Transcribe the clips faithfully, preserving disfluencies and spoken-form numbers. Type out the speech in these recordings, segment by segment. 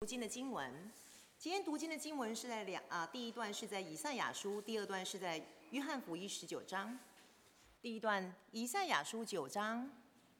经的经文。今天读经的经文是在两啊，第一段是在以赛亚书，第二段是在约翰福音十九章。第一段以赛亚书九章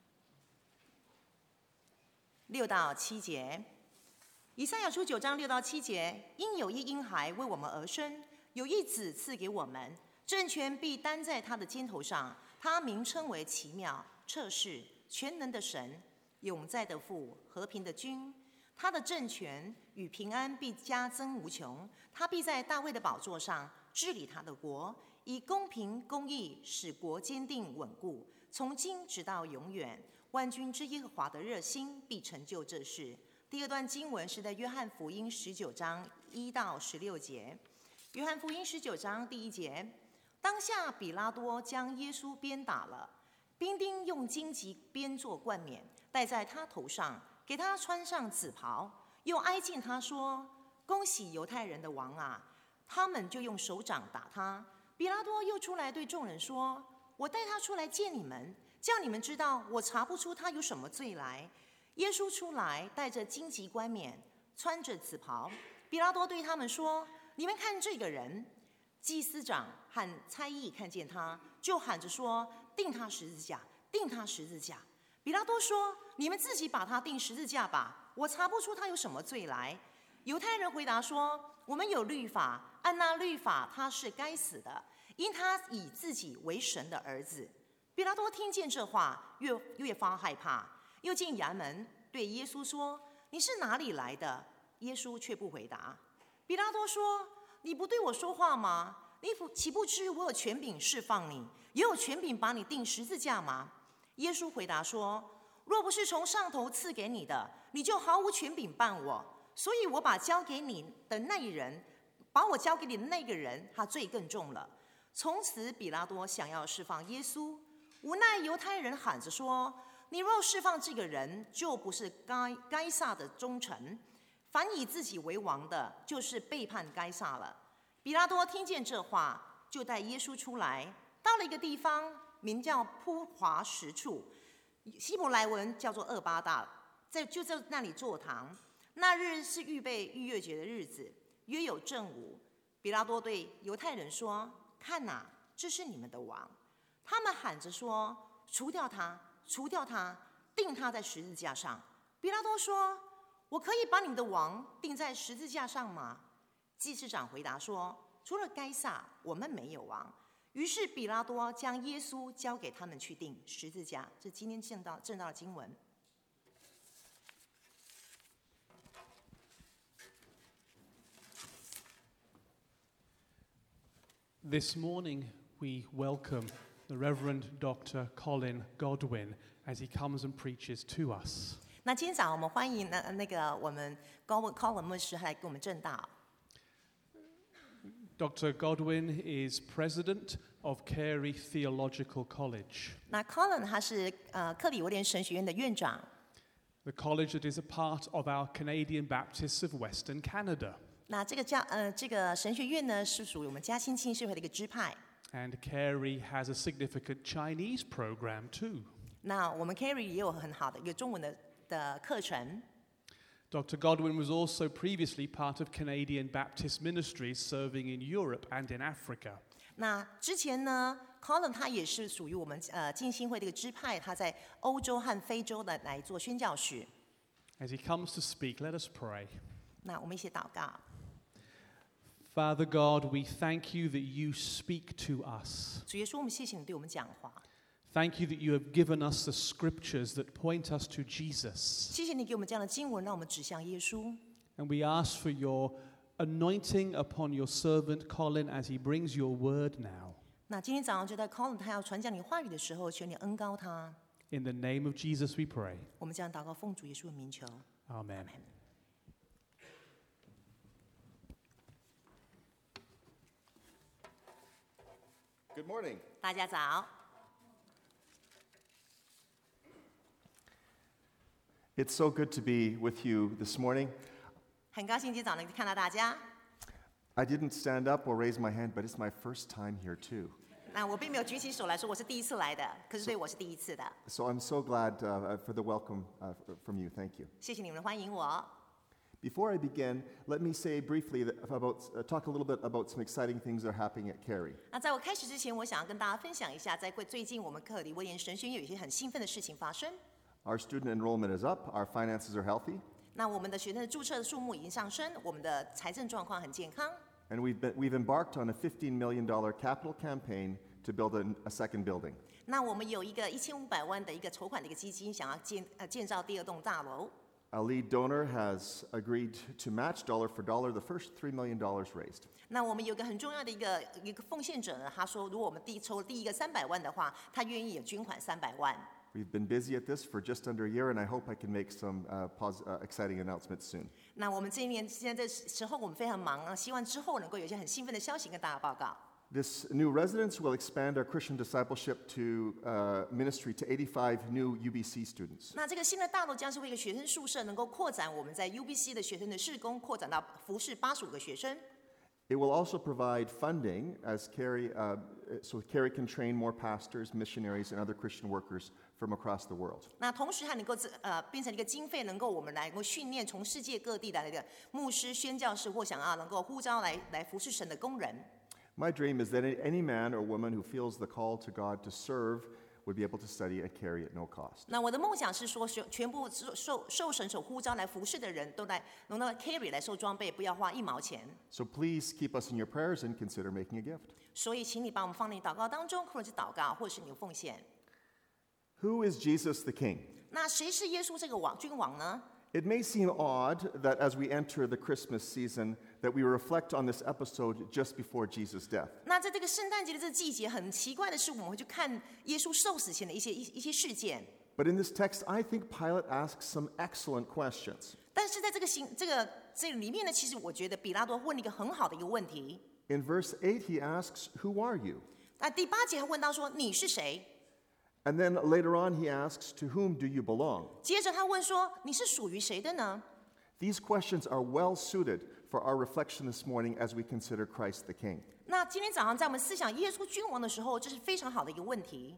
六到七节。以赛亚书九章六到七节，因有一婴孩为我们而生，有一子赐给我们，政权必担在他的肩头上，他名称为奇妙、策士、全能的神，永在的父，和平的君。他的政权与平安必加增无穷，他必在大卫的宝座上治理他的国，以公平公义使国坚定稳固，从今直到永远。万军之耶和华的热心必成就这事。第二段经文是在约翰福音十九章一到十六节。约翰福音十九章第一节，当下比拉多将耶稣鞭打了，兵丁用荆棘编作冠冕戴在他头上，给他穿上紫袍，又挨近他说：“恭喜犹太人的王啊！”他们就用手掌打他。比拉多又出来对众人说：“我带他出来见你们，叫你们知道我查不出他有什么罪来。”耶稣出来，带着荆棘冠冕，穿着紫袍。比拉多对他们说：“你们看这个人。”祭司长和差役看见他，就喊着说：“钉他十字架，钉他十字架！”比拉多说：“你们自己把他钉十字架吧，我查不出他有什么罪来。”犹太人回答说：“我们有律法，按那律法他是该死的，因他以自己为神的儿子。”比拉多听见这话，越越发害怕，又进衙门对耶稣说：“你是哪里来的？”耶稣却不回答。比拉多说：“你不对我说话吗？你岂不知我有权柄释放你，也有权柄把你钉十字架吗？”耶稣回答说：“若不是从上头赐给你的，你就毫无权柄办我。所以我把交给你的那人，把我交给你的那个人，他罪更重了。”从此比拉多想要释放耶稣，无奈犹太人喊着说：“你若释放这个人，就不是该该撒的忠臣。凡以自己为王的，就是背叛该撒了。”比拉多听见这话，就带耶稣出来，到了一个地方，名叫铺华石处，希伯来文叫做厄巴大，在就在那里坐堂。那日是预备逾越节的日子，约有正午。比拉多对犹太人说：“看哪，这是你们的王。”他们喊着说：“除掉他，除掉他，钉他在十字架上。”比拉多说：“我可以把你们的王钉在十字架上吗？”祭司长回答说：“除了该撒，我们没有王。”于是比拉多将耶稣交给他们去钉十字架。这今天正道正道的经文。 This morning we welcome the Reverend Doctor Colin Godwin as he comes and preaches to us. 那今天早上我们欢迎那那个我们高文 Colin 牧师来给我们正道。 Doctor Godwin is president of Carey Theological College. 那 Colin 他是呃克里威廉神学院的院长。 The college that is a part of our Canadian Baptists of Western Canada. 那这个教呃这个神学院呢是属于我们嘉兴浸信会的一个支派。 And Carey has a significant Chinese program too. 那我们 Carey 也有很好的一个中文的的课程。 Doctor Godwin was also previously part of Canadian Baptist ministries serving in Europe and in Africa. 那之前呢 ，Colin 他也是属于我们呃浸信会的一个支派，他在欧洲和非洲的来做宣教士。 As he comes to speak, let us pray. 那我们一起祷告。 Father God, we thank you that you speak to us. 主耶稣，我们谢谢你对我们讲话。 Thank you that you have given us the scriptures that point us to Jesus. 谢谢你给我们这样的经文，让我们指向耶稣。 And we ask for your anointing upon your servant Colin as he brings your word now. 那今天早上就在 Colin 他要传讲你话语的时候，求你恩膏他。 In the name of Jesus we pray. 我们这样祷告，奉主耶稣的名求。 Amen. Amen. Good morning. 大家早。 It's so good to be with you this morning. 很高兴今天早上能看到大家。 I didn't stand up or raise my hand, but it's my first time here too. 那我并没有举起手来说我是第一次来的，可是对我是第一次的。 So I'm so glad uh, for the welcome uh, from you. Thank you. 谢谢你们欢迎我。 Before I begin, let me say briefly that about, uh, talk a little bit about some exciting things that are happening at Carey. 那在我开始之前，我想要跟大家分享一下，在最近我们克里威廉神学院有一些很兴奋的事情发生。 Our student enrollment is up, our finances are healthy, 那我们的学生的注册的数目已经上升，我们的财政状况很健康。 and we've, been, we've embarked on a fifteen million dollars capital campaign to build a, a second building. 那我们有一个一千五百万的一个筹款的一个基金，想要建呃建造第二栋大楼。 A lead donor has agreed to match dollar for dollar the first three million dollars raised. 那我们有一个很重要的一个一个奉献者呢，他说，如果我们第抽第一个三百万的话，他愿意也捐款三百万。 We've been busy at this for just under a year, and I hope I can make some uh, pos- uh, exciting announcements soon. 那我们这一年现在这时候我们非常忙啊，希望之后能够有一些很兴奋的消息跟大家报告。 This new residence will expand our Christian discipleship to uh, ministry to eighty-five new U B C students. 那这个新的大楼将是为一个学生宿舍，能够扩展我们在 U B C 的学生的事工，扩展到服侍八十五个学生。 It will also provide funding as Carey, uh, so Carey can train more pastors, missionaries, and other Christian workers from across the world. 那同时还能够呃变成一个经费，能够我们来能够训练从世界各地来的牧师、宣教士或想要能够呼召来来服侍神的工人。 My dream is that any man or woman who feels the call to God to serve would be able to study at Carey at no cost. 那我的梦想是说，全部受受受神所呼召来服侍的人都来能到 Carey 来受装备，不要花一毛钱。 So please keep us in your prayers and consider making a gift. 所以，请你把我们放在你祷告当中，或者是祷告，或者是你的奉献。 Who is Jesus the King? 那谁是耶稣这个王君王呢？ It may seem odd that as we enter the Christmas season that we reflect on this episode just before Jesus' death. 那在这个圣诞节的这个季节，很奇怪的是，我们会去看耶稣受死前的一些一一些事件。 But in this text, I think Pilate asks some excellent questions. 但是在这个行这个这里面呢，其实我觉得比拉多问了一个很好的一个问题。 In verse eight, he asks, "Who are you?" 那第八节他问到说：“你是谁？” And then later on, he asks, "To whom do you belong?" 接着他问说：“你是属于谁的呢？” These questions are well suited for our reflection this morning as we consider Christ the King. 那今天早上在我们思想耶稣君王的时候，这是非常好的一个问题。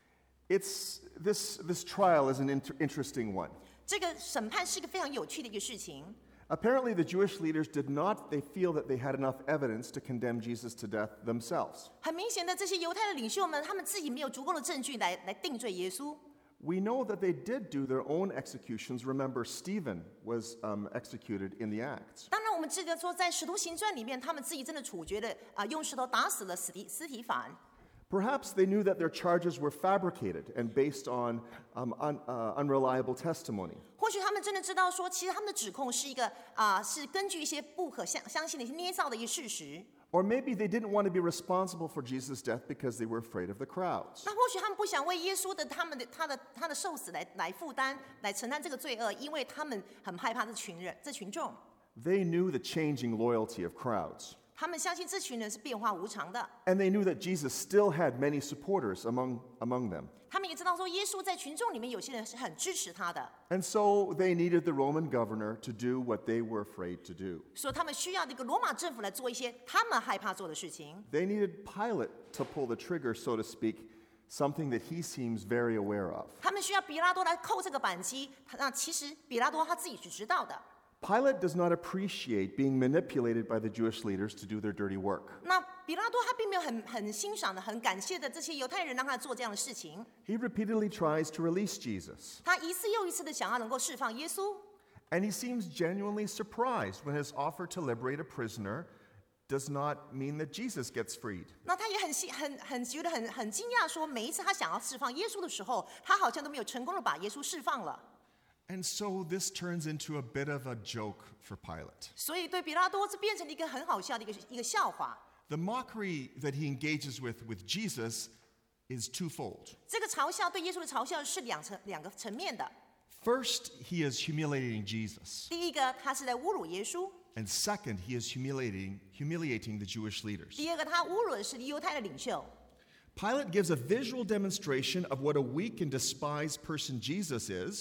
It's, this, this trial is an inter- interesting one. 这个审判是一个非常有趣的一个事情。 Apparently, the Jewish leaders did not, they feel that they had enough evidence to condemn Jesus to death themselves. 很明显的，这些犹太的领袖们，他们自己没有足够的证据来来定罪耶稣。 We know that they did do their own executions. Remember, Stephen was um, executed in the Acts. 当然，我们记得说，在《使徒行传》里面，他们自己真的处决了啊、呃，用石头打死了斯提斯提凡。 Perhaps they knew that their charges were fabricated and based on um, un, uh, unreliable testimony. 或许他们真的知道说，其实他们的指控是一个啊、呃，是根据一些不可相相信的一些捏造的一些事实。 Or maybe they didn't want to be responsible for Jesus' death because they were afraid of the crowds. 那或许他们不想为耶稣的他们的他的他的受死来来负担，来承担这个罪恶，因为他们很害怕这群人这群众。 They knew the changing loyalty of crowds. 他们相信这群人是变化无常的。 And they knew that Jesus still had many supporters among, among them. 他们也知道说，耶稣在群众里面有些人是很支持他的， And so they needed the Roman governor to do what they were afraid to do. 所以他们需要这个罗马政府来做一些他们害怕做的事情。 They needed Pilate to pull the trigger, so to speak, something that he seems very aware of. 他们需要比拉多来扣这个扳机，那其实比拉多他自己是知道的。 Pilate does not appreciate being manipulated by the Jewish leaders to do their dirty work. 那比拉多他并没有很很欣赏的、很感谢的这些犹太人让他做这样的事情。 He repeatedly tries to release Jesus. 他一次又一次的想要能够释放耶稣， And he seems genuinely surprised when his offer to liberate a prisoner does not mean that Jesus gets freed. 那他也很喜很很觉得很很惊讶，说每一次他想要释放耶稣的时候，他好像都没有成功的把耶稣释放了。 And so this turns into a bit of a joke for Pilate. 所以对比拉多这变成了一个很好笑的一个一个笑话。 The mockery that he engages with with Jesus is twofold. 这个嘲笑对耶稣的嘲笑是两层两个层面的。 First, he is humiliating Jesus. 第一个，他是在侮辱耶稣； And second, he is humiliating, humiliating the Jewish leaders. 第二个，他侮辱的是犹太的领袖。 Pilate gives a visual demonstration of what a weak and despised person Jesus is.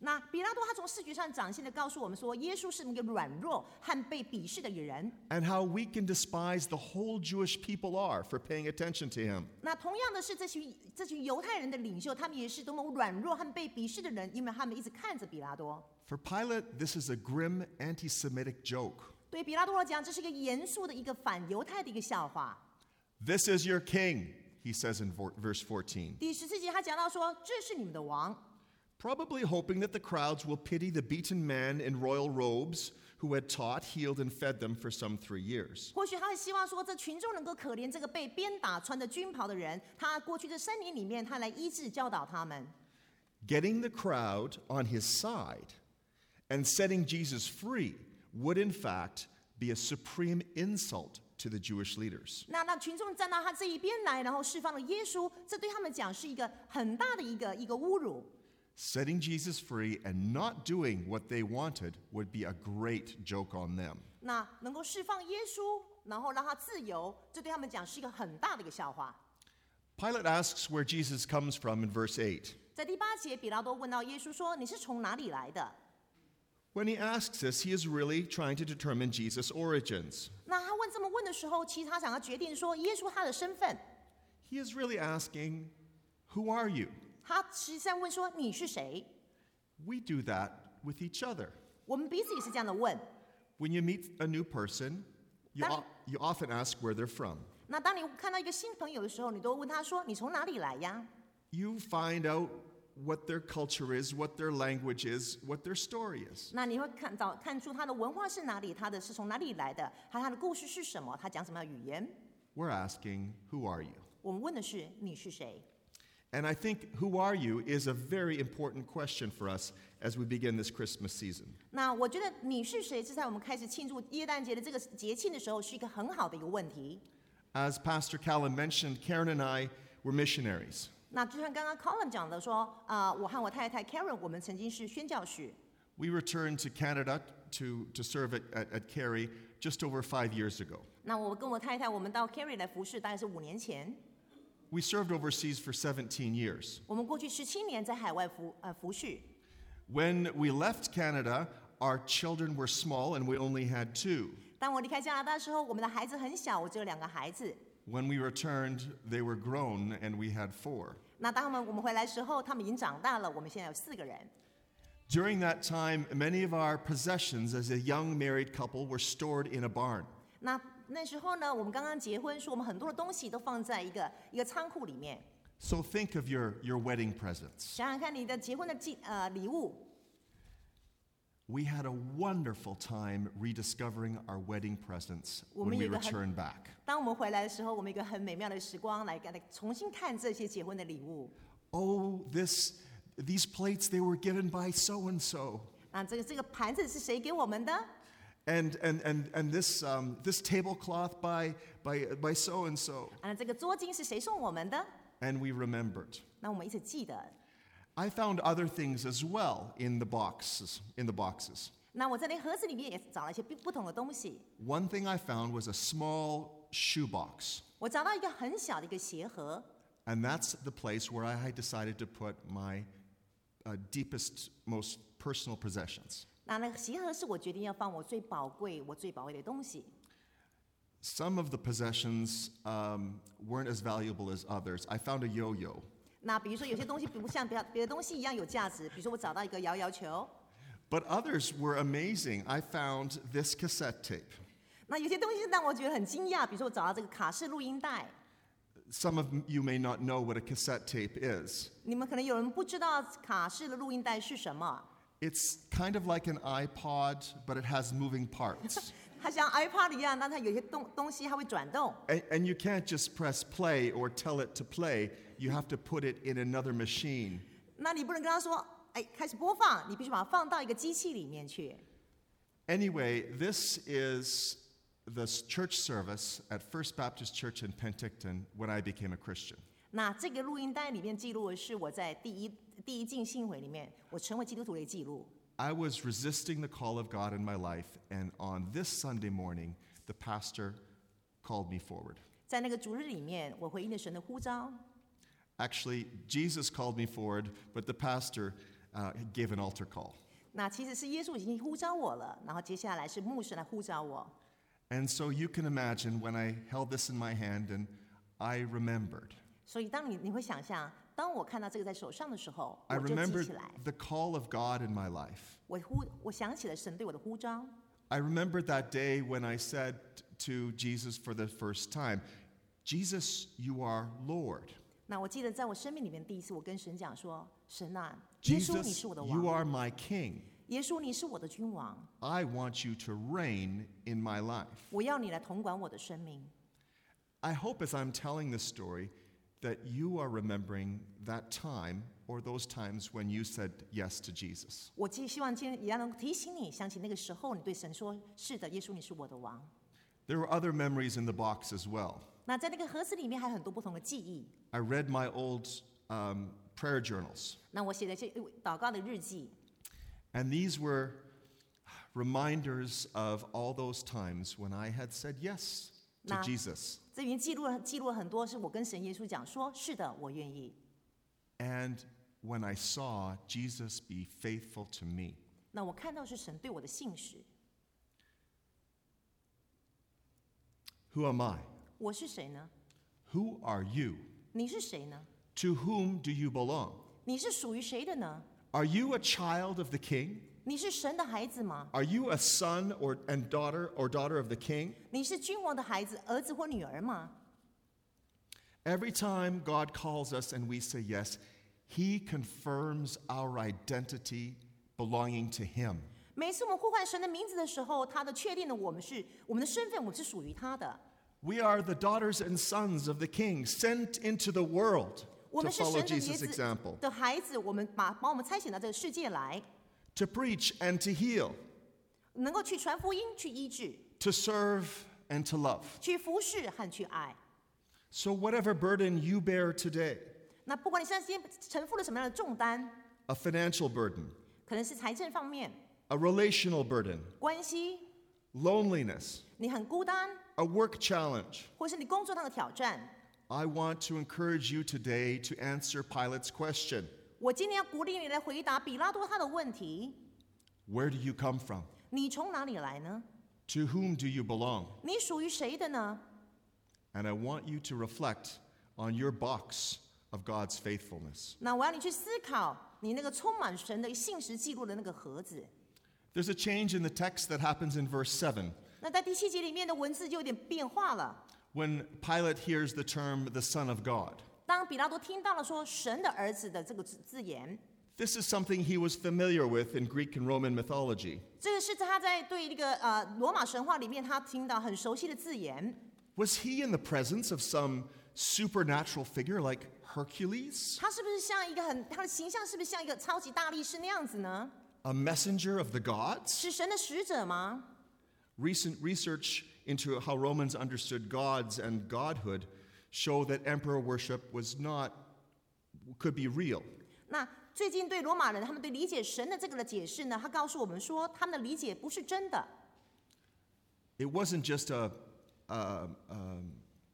那比拉多他从视觉上展现的告诉我们说，耶稣是那个软弱和被鄙视的人。 And how weak and despised the whole Jewish people are for paying attention to him. 那同样的是，这群这群犹太人的领袖，他们也是多么软弱和被鄙视的人，因为他们一直看着比拉多。 For Pilate, this is a grim anti-Semitic joke. 对比拉多来讲，这是一个严肃的一个反犹太的一个笑话。 This is your king, he says in verse fourteen. 第十四节他讲到说，这是你们的王。 Probably hoping that the crowds will pity the beaten man in royal robes who had taught, healed, and fed them for some three years. 或许他会希望说，这群众能够可怜这个被鞭打、穿着军袍的人，他过去这三年里面，他来医治、教导他们。 Getting the crowd on his side and setting Jesus free would in fact be a supreme insult to the Jewish leaders. 那那群众站到他这一边来，然后释放了耶稣，这对他们讲是一个很大的一个一个侮辱。 Setting Jesus free and not doing what they wanted would be a great joke on them. 那能够释放耶稣，然后让他自由，这对他们讲是一个很大的一个笑话。 Pilate asks where Jesus comes from in verse eight. 在第八节，比拉多问到耶稣说：“你是从哪里来的？” When he asks this, he is really trying to determine Jesus' origins. 那他问这么问的时候，其实他想要决定说耶稣他的身份。 He is really asking, who are you? 他实际上问说你是谁？ We do that with each other. 我们彼此也是这样的问。 When you meet a new person, you, That- o- you often ask where they're from. 那当你看到一个新朋友的时候，你都问他说你从哪里来呀？ You find out what their culture is, what their language is, what their story is. 那你会看找看出他的文化是哪里，他的是从哪里来的，还有他的故事是什么，他讲什么样的语言。 We're asking, who are you? 我们问的是你是谁？ And I think who are you is a very important question for us as we begin this Christmas season. 那我觉得你是谁，是在我们开始庆祝耶诞节的这个节庆的时候，是一个很好的一个问题。 As Pastor Callan mentioned, Karen and I were missionaries. 那就像刚刚 Colin 讲的说，啊、我和我太太 Karen，我们曾经是宣教士。 We returned to Canada to, to serve at, at, at Carey just over five years ago. 那我跟我太太，我们到 Kerry 来服侍，大概是五年前。 We served overseas for seventeen years. 我们过去十七年在海外服呃服侍。 When we left Canada, our children were small and we only had two. 当我离开加拿大的时候，我们的孩子很小，我只有两个孩子。 When we returned, they were grown and we had four. 那当我们我们回来的时候，他们已经长大了，我们现在有四个人。 During that time, many of our possessions as a young married couple were stored in a barn. 那那时候呢，我们刚刚结婚，说我们很多的东西都放在一个一个仓库里面。 So think of your, your wedding presents. 想想看你的结婚的祭呃礼物。 We had a wonderful time rediscovering our wedding presents when we 我们有一个很- returned back. 当我们回来的时候，我们有一个很美妙的时光来来重新看这些结婚的礼物。 Oh, this, these plates, they were given by so-and-so. 啊，这个这个盘子是谁给我们的？ And, and, and, and this, um, this tablecloth by, by, by so-and-so. 啊，这个桌巾是谁送我们的？ And we remembered. 那我们一直记得。 I found other things as well in the boxes, in the boxes. 那我在那个盒子里面也找了一些不不同的东西。 One thing I found was a small shoe box. 我找到一个很小的一个鞋盒， And that's the place where I had decided to put my uh, deepest, most personal possessions. 那那个鞋盒是我决定要放我最宝贵、我最宝贵的东西。 Some of the possessions um, weren't as valuable as others. I found a yo-yo. 那比如说有些东西不像别别的东西一样有价值，比如说我找到一个摇摇球。 But others were amazing. I found this cassette tape. 那有些东西让我觉得很惊讶，比如说我找到这个卡式录音带。 Some of you may not know what a cassette tape is. 你们可能有人不知道卡式的录音带是什么， It's kind of like an iPod, but it has moving parts. 它像 iPod 一样，但它有些东东西它会转动。 And, and you can't just press play or tell it to play. You have to put it in another machine. 那你不能跟他说，哎，开始播放，你必须把它放到一个机器里面去。 Anyway, this is the church service at First Baptist Church in Penticton when I became a Christian. 那这个录音带里面记录的是我在第一第一进信会里面，我成为基督徒的记录。 I was resisting the call of God in my life, and on this Sunday morning, the pastor called me forward. 在那个主日里面，我回应了神的呼召。 Actually, Jesus called me forward, but the pastor uh, gave an altar call. 那其实是耶稣已经呼召我了，然后接下来是牧师来呼召我。 And so you can imagine when I held this in my hand and I remembered. 所以当你你会想象，当我看到这个在手上的时候， I 我就记 remembered 起来， the call of God in my life. 我呼我想起了神对我的呼召。 I remembered that day when I said to Jesus for the first time, Jesus, you are Lord. 那我记得在我生命里面第一次，我跟神讲说：“神啊，耶稣你 Jesus, 是我的 you 王， are my king. 耶稣你是我的君王， I want you to reign in my life. 我要你来统管我的生命。” I hope as I'm telling this story that you are remembering that time or those times when you said yes to Jesus. 我既希望今天也要能提醒你，想起那个时候你对神说：“是的，耶稣你是我的王。” There were other memories in the box as well. 那在那个盒子里面还有很多不同的记忆。 I read my old um, prayer journals, 那我写的这祷告的日记， and these were reminders of all those times when I had said yes to Nah. Jesus. 这里面记录了记录了很多是我跟神耶稣讲说：“是的，我愿意。” And when I saw Jesus be faithful to me. 那我看到是神对我的信实。 Who am I? 我是谁呢？ Who are you? 你是谁呢？ To whom do you belong? 你是属于谁的呢？ Are you a child of the king? 你是神的孩子吗？ Are you a son or and daughter or daughter of the king? 你是君王的孩子，儿子或女儿吗？ Every time God calls us and we say yes, he confirms our identity belonging to him. 每次我们呼唤神的名字的时候，他的确定了我们是我们的身份，我们是属于他的。 We are the daughters and sons of the king sent into the world 我 to 们是 follow 神的爷 Jesus' 子 example, 的孩子，我们把把我们差遣到这个世界来， to preach and to heal, 能够去传福音、去医治、 to serve and to love. 去服侍和去爱。 So whatever burden you bear today, 那不管你现在今天承负了什么样的重担， a financial burden, 可能是财政方面、 a relational burden, 关系， loneliness, 你很孤单， a work challenge, 或是你工作上的挑战。 I want to encourage you today to answer Pilate's question. 我今天要鼓励你来回答比拉多他的问题： Where do you come from? 你从哪里来呢？ To whom do you belong? 你属于谁的呢？ And I want you to reflect on your box of God's faithfulness. 那我要你去思考你那个充满神的信实记录的那个盒子。 There's a change in the text that happens in verse seven 那在第七节里面的文字就有点变化了。 when Pilate hears the term the Son of God. 当比拉多听到了说神的儿子的这个字字眼， This is something he was familiar with in Greek and Roman mythology. 这个是他在对那个呃罗马神话里面他听到很熟悉的字眼。 Was he in the presence of some supernatural figure like Hercules, 他是不是像一个很他的形象是不是像一个超级大力士那样子呢？ a messenger of the gods? 是神的使者吗？ Recent research into how Romans understood gods and godhood show that emperor worship was not, could be real. 那最近对罗马人他们对理解神的这个的解释呢，他告诉我们说他们的理解不是真的。 It wasn't just a, a, um,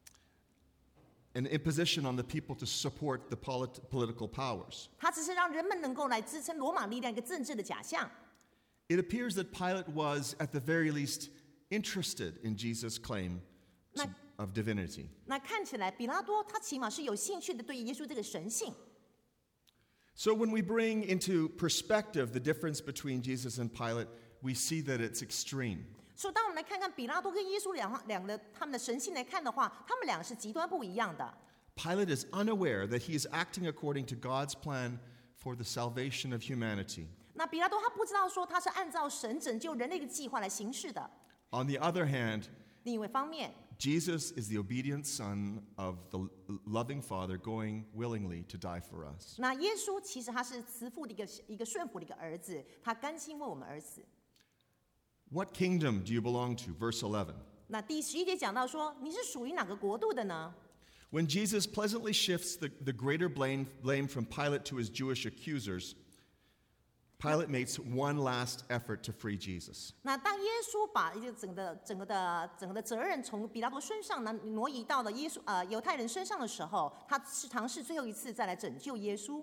an imposition on the people to support the polit- political powers. 他只是让人们能够来支撑罗马力量一个政治的假象。 It appears that Pilate was, at the very least, interested in Jesus' claim to- of divinity. 那看起来比拉多他起码是有兴趣的对耶稣这个神性。 So when we bring into perspective the difference between Jesus and Pilate, we see that it's extreme. 所以当我们来看看比拉多跟耶稣两两个他们的神性来看的话，他们两个是极端不一样的。 Pilate is unaware that he is acting according to God's plan for the salvation of humanity. 那比拉多他不知道说他是按照神拯救人类的计划来行事的。 On the other hand, 另一方面， Jesus is the obedient Son of the loving Father going willingly to die for us. 那耶稣其实他是慈父的一个一个顺服的一个儿子，他甘心为我们而死。 What kingdom do you belong to? Verse eleven. 那第十一节讲到说，你是属于哪个国度的呢？ When Jesus pleasantly shifts the, the greater blame, blame from Pilate to his Jewish accusers, Pilate makes one last effort to free Jesus. 那当耶稣把一个整个整个的整个的责任从比拉多身上呢挪移到了耶稣呃犹太人身上的时候，他是尝试最后一次再来拯救耶稣。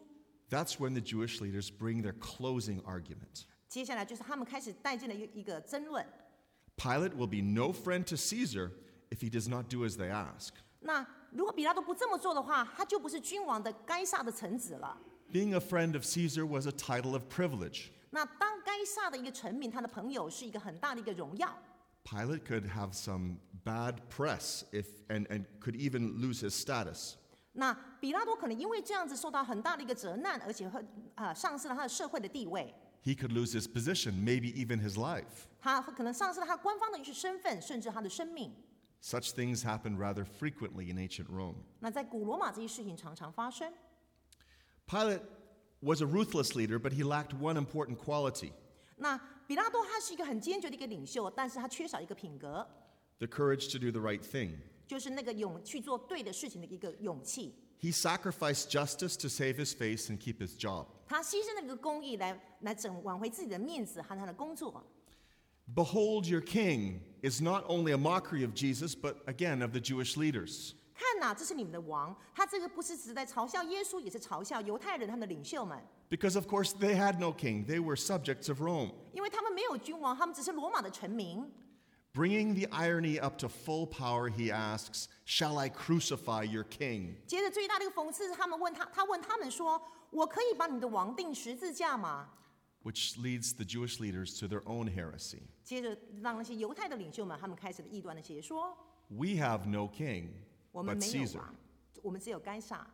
That's when the Jewish leaders bring their closing argument. 接下来就是他们开始带进了一个一个争论。 Pilate will be no friend to Caesar if he does not do as they ask. 那如果比拉多不这么做的话，他就不是君王的该撒的臣子了。 Being a friend of Caesar was a title of privilege. 那当该撒的一个臣民，他的朋友是一个很大的一个荣耀。 Pilate could have some bad press if, and, and could even lose his status. 那比拉多可能因为这样子受到很大的一个责难，而且会啊丧失了他的社会的地位。 He could lose his position, maybe even his life. 他可能丧失了他官方的一个身份，甚至他的生命。 Such things happened rather frequently in ancient Rome. 那在古罗马这些事情常常发生。 Pilate was a ruthless leader, but he lacked one important quality: 那比拉多他是一个很坚决的一个领袖，但是他缺少一个品格， the courage to do the right thing. 就是那个勇去做对的事情的一个勇气。 He sacrificed justice to save his face and keep his job. 他牺牲了一个公义来来整挽回自己的面子和他的工作。 Behold, your king is not only a mockery of Jesus, but again of the Jewish leaders. 看呐、这是你们的王。他这个不是只在嘲笑耶稣，也是嘲笑犹太人他们的领袖们， Because, of course, they had no king. They were subjects of Rome. 因为他们没有君王，他们只是罗马的臣民。 Bringing the irony up to full power, he asks, "Shall I crucify your king?" 接着最大的一个讽刺是，他们问他，他问他们说：“我可以把你的王钉十字架吗？” Which leads the Jewish leaders to their own heresy. 接着让那些犹太的领袖们，他们开始了异端的邪说。 We have no king 我们 but 没有 Caesar. 王，我们只有该撒。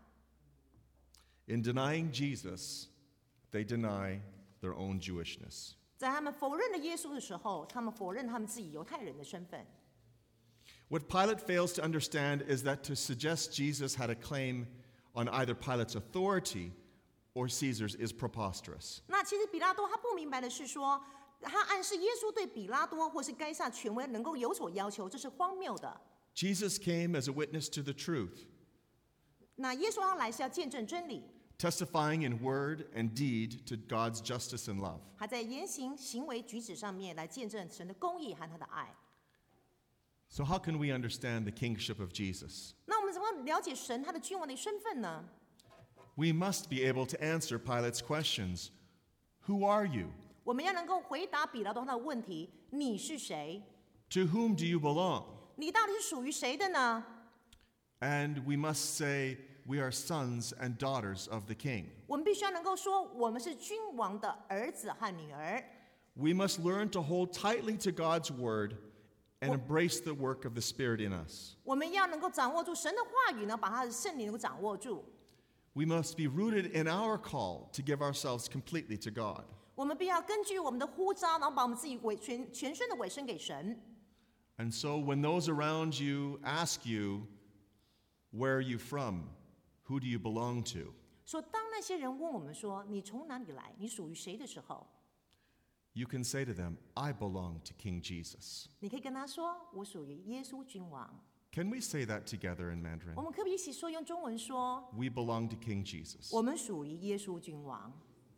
In denying Jesus, they deny their own Jewishness. 在他们否认了耶稣的时候，他们否认他们自己犹太人的身份。 What Pilate fails to understand is that to suggest Jesus had a claim on either Pilate's authority or Caesar's is preposterous. 那其实比拉多他不明白的是说，他暗示耶稣对比拉多或是该撒权威能够有所要求，这是荒谬的。 Jesus came as a witness to the truth, 那耶稣他来是要见证真理， testifying in word and deed to God's justice and love. 他在言行、行为、举止上面来见证神的公义和他的爱。 So how can we understand the kingship of Jesus? 那我们怎么了解神他的君王的身份呢？ We must be able to answer Pilate's questions. Who are you? 我们要能够回答比拉多他的问题：你是谁？ To whom do you belong? 你到底是属于谁的呢？ And we must say, we are sons and daughters of the king. 我们必须要能够说，我们是君王的儿子和女儿。 We must learn to hold tightly to God's word and embrace the work of the Spirit in us. 我们要能够掌握住神的话语呢，把他的圣灵能够掌握住。 We must be rooted in our call to give ourselves completely to God. 我们必要根据我们的呼召，然后把我们自己委全全身的委身给神。 And so when those around you ask you, where are you from? Who do you belong to? 说当那些人问我们说你从哪里来，你属于谁的时候， You can say to them, I belong to King Jesus. 你可以跟他说，我属于耶稣君王。 Can we say that together in 我 Mandarin? 们可不可以一起说，用中文说， We belong to King Jesus. 我们属于耶稣君王。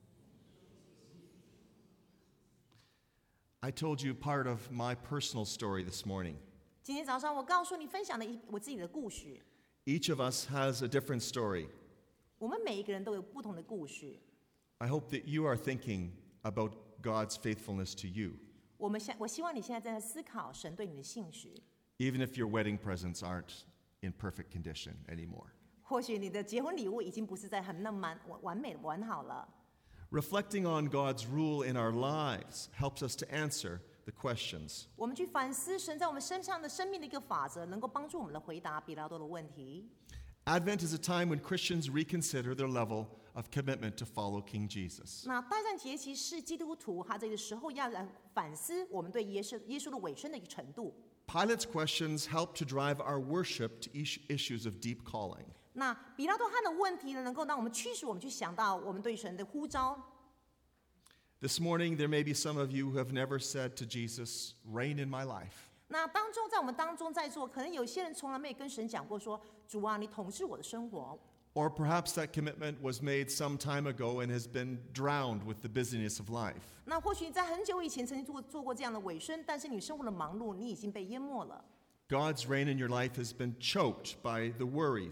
I told you part of my personal story this morning. 今天早上我告诉你分享了一我自己的故事。 Each of us has a different story. 我们每一个人都有不同的故事。 I hope that you are thinking about God's faithfulness to you, 我们想，我希望你现在正在思考神对你的信实。 even if your wedding presents aren't in perfect condition anymore. 或许你的结婚礼物已经不是在很那么完完美完好了。 Reflecting on God's rule in our lives helps us to answer the questions. 我们去反思神在我们身上的生命的一个法则，能够帮助我们来回答比拉多的问题。 Advent is a time when Christians reconsider their level of commitment to follow King Jesus. 那大战节期是基督徒他这个时候要来反思我们对耶稣耶稣的委身的一个程度。 Pilate's questions help to drive our worship to is- issues of deep calling. 那比拉多他的问题呢，能够让我们驱使我们去想到我们对神的呼召。 This morning, there may be some of you who have never said to Jesus, "Reign in my life." 那当中，在我们当中在座，可能有些人从来没有跟神讲过说：“主啊，你统治我的生活。” Or perhaps that commitment was made some time ago and has been drowned with the busyness of life. 那或许你在很久以前曾经做做过这样的委身，但是你生活的忙碌，你已经被淹没了。 God's reign in your life has been choked by the worries,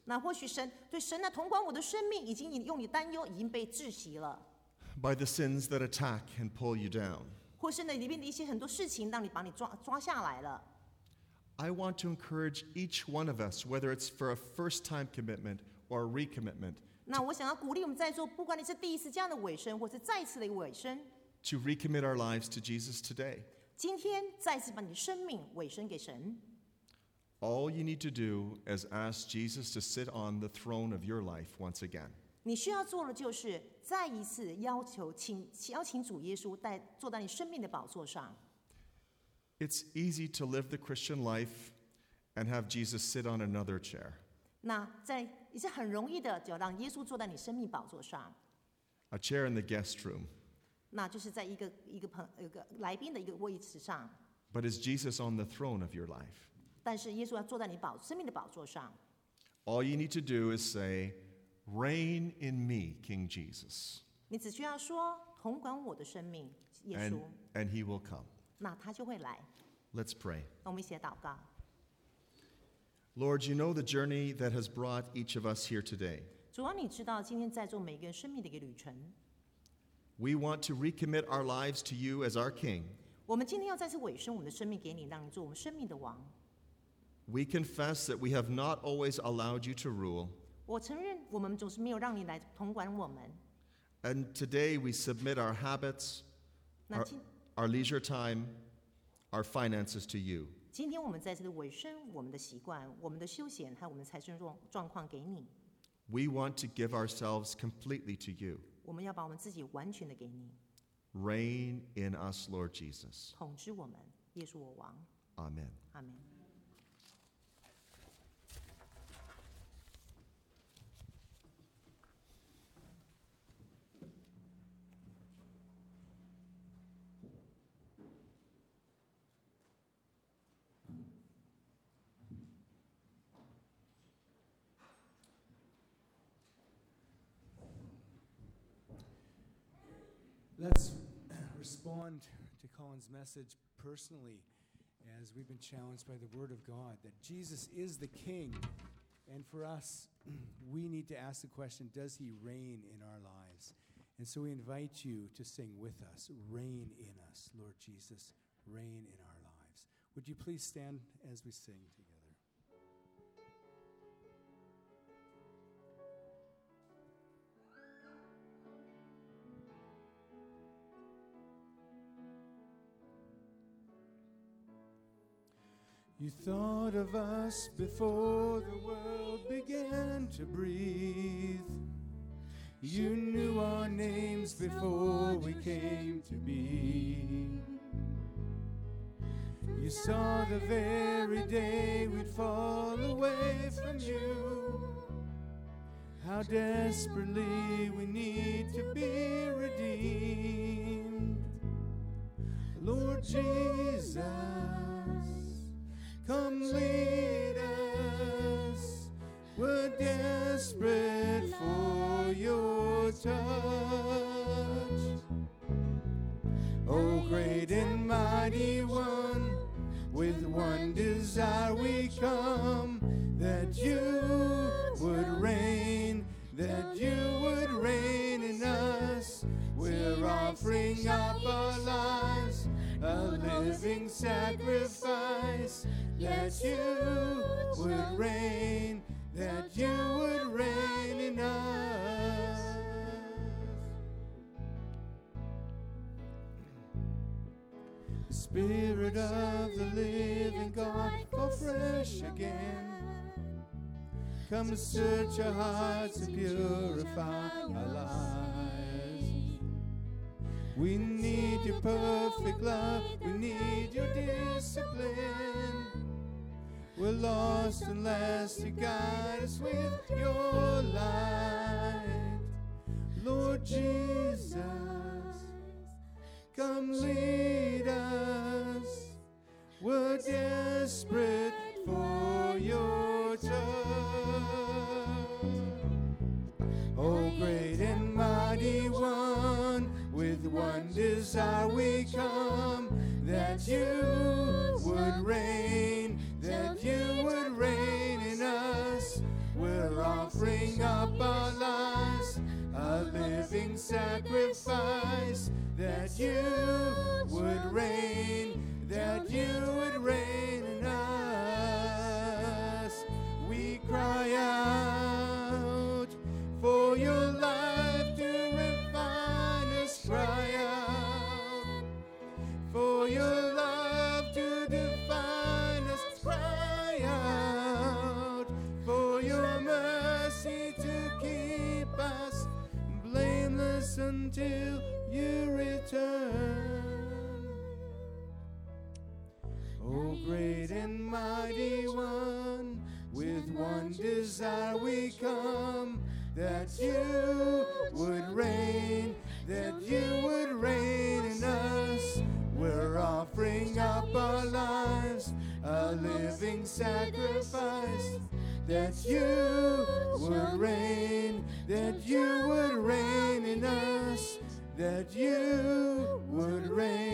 那或许神对神呢，统管我的生命，已经用你担忧已经被窒息了， by the sins that attack and pull you down. 或是呢里面的一些很多事情，让你把你抓抓下来了。 I want to encourage each one of us, whether it's for a first-time commitment or a recommitment, 那我想要鼓励我们在座，不管你是第一次这样的尾声，或是再一次的一个尾声， to recommit our lives to Jesus today. 今天再次把你的生命委身给神。 All you need to do is ask Jesus to sit on the throne of your life once again. 你需要做的就是再一次要求请邀请主耶稣在坐在你生命的宝座上。 It's easy to live the Christian life and have Jesus sit on another chair. 那在也是很容易的，就让耶稣坐在你生命宝座上， A chair in the guest room. 那就是在一个一个朋一个来宾的一个位置上。 But is Jesus on the throne of your life? 但是耶稣要坐在你宝生命的宝座上。 All you need to do is say, "Reign in me, King Jesus." 你只需要说统管我的生命，耶 And, 稣， and he will come. 那他就会来。 Let's pray. 那我们一起来祷告。 Lord, you know the journey that has brought each of us here today. 主啊，你知道今天在座每个人生命的一个旅程。 We want to recommit our lives to you as our King. 我们今天要再次委身我们的生命给你，让你做我们生命的王。 We confess that we have not always allowed you to rule. 我承认我们总是没有让你来统管我们。 And today we submit our habits, 那 our, 今 our leisure time, our finances to you. 今天我们在这里委身我们的习惯、我们的休闲还有我们的财政状状况给你。 We want to give ourselves completely to you. 我们要把我们自己完全的给你， Reign in us, Lord Jesus. 统治我们，耶稣我王。 Amen. 阿门。 Let's respond to Colin's message personally as we've been challenged by the Word of God that Jesus is the King. And for us, we need to ask the question, does he reign in our lives? And so we invite you to sing with us, reign in us, Lord Jesus, reign in our lives. Would you please stand as we sing together? You thought of us before the world began to breathe. You knew our names before we came to be. You saw the very day we'd fall away from you. How desperately we need to be redeemed. Lord Jesus, come lead us, we're desperate for your touch. Oh, great and mighty one, with one desire we come, that you would reign, that you would reign in us. We're offering up our lives, a living sacrifice, that you would reign, that you would reign in us. Spirit of the living God, fall fresh again. Come to search our hearts and purify our lives. We need your perfect love, we need your discipline. We're lost unless you guide us with your light. Lord Jesus, come lead us. We're desperate for your touch. Oh, great and mighty one, with one desire we come, that you would reign, that you would reign in us. We're and mighty one, with one desire we come, that you would reign, that you would reign in us. We're offering up our lives, a living sacrifice, that you would reign, that you would reign in us, that you would reign.